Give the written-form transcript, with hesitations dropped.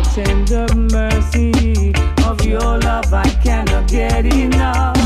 tender mercy of your love I cannot get enough.